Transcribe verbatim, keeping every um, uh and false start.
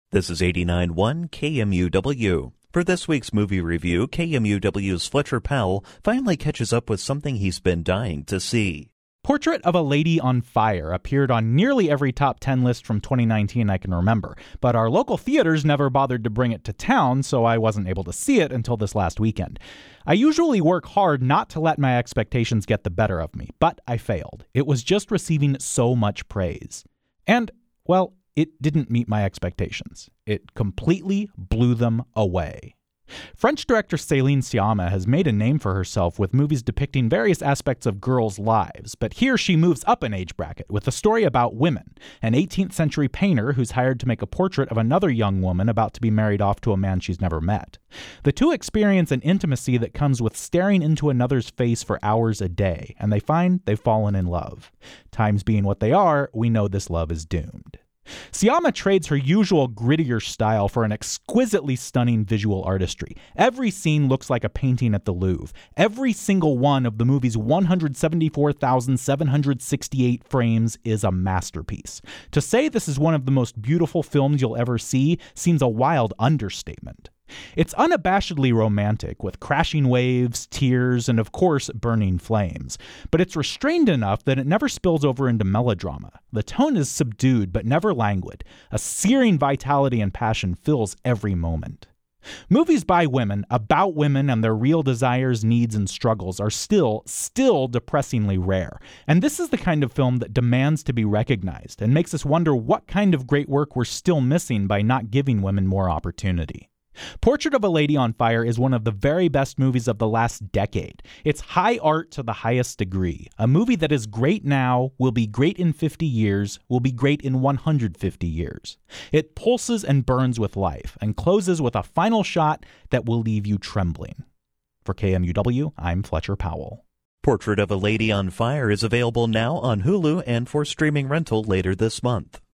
This is eighty-nine point one K M U W. For this week's movie review, K M U W's Fletcher Powell finally catches up with something he's been dying to see. Portrait of a Lady on Fire appeared on nearly every top ten list from twenty nineteen I can remember, but our local theaters never bothered to bring it to town, so I wasn't able to see it until this last weekend. I usually work hard not to let my expectations get the better of me, but I failed. It was just receiving so much praise. And, well, it didn't meet my expectations. It completely blew them away. French director Céline Sciamma has made a name for herself with movies depicting various aspects of girls' lives, but here she moves up an age bracket with a story about women, an eighteenth century painter who's hired to make a portrait of another young woman about to be married off to a man she's never met. The two experience an intimacy that comes with staring into another's face for hours a day, and they find they've fallen in love. Times being what they are, we know this love is doomed. Sciamma trades her usual grittier style for an exquisitely stunning visual artistry. Every scene looks like a painting at the Louvre. Every single one of the movie's one hundred seventy-four thousand seven hundred sixty-eight frames is a masterpiece. To say this is one of the most beautiful films you'll ever see seems a wild understatement. It's unabashedly romantic, with crashing waves, tears, and of course, burning flames. But it's restrained enough that it never spills over into melodrama. The tone is subdued, but never languid. A searing vitality and passion fills every moment. Movies by women, about women and their real desires, needs, and struggles are still, still depressingly rare. And this is the kind of film that demands to be recognized and makes us wonder what kind of great work we're still missing by not giving women more opportunity. Portrait of a Lady on Fire is one of the very best movies of the last decade. It's high art to the highest degree. A movie that is great now, will be great in fifty years, will be great in one hundred fifty years. It pulses and burns with life, and closes with a final shot that will leave you trembling. For K M U W, I'm Fletcher Powell. Portrait of a Lady on Fire is available now on Hulu and for streaming rental later this month.